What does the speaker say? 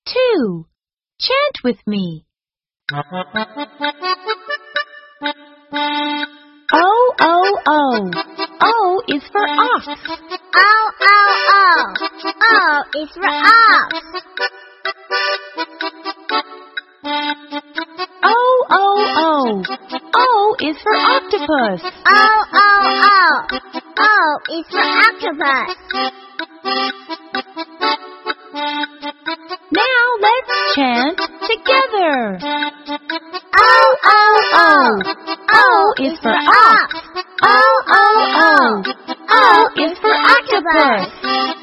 2. Chant with me. O, O, O. O is for ox. O, O, O. O is for ox. O, O, O. O is for octopus. O, O, O. O is for octopus. Now let's chant together. O, O, O. O is for ox. O, O, O. O is for octopus.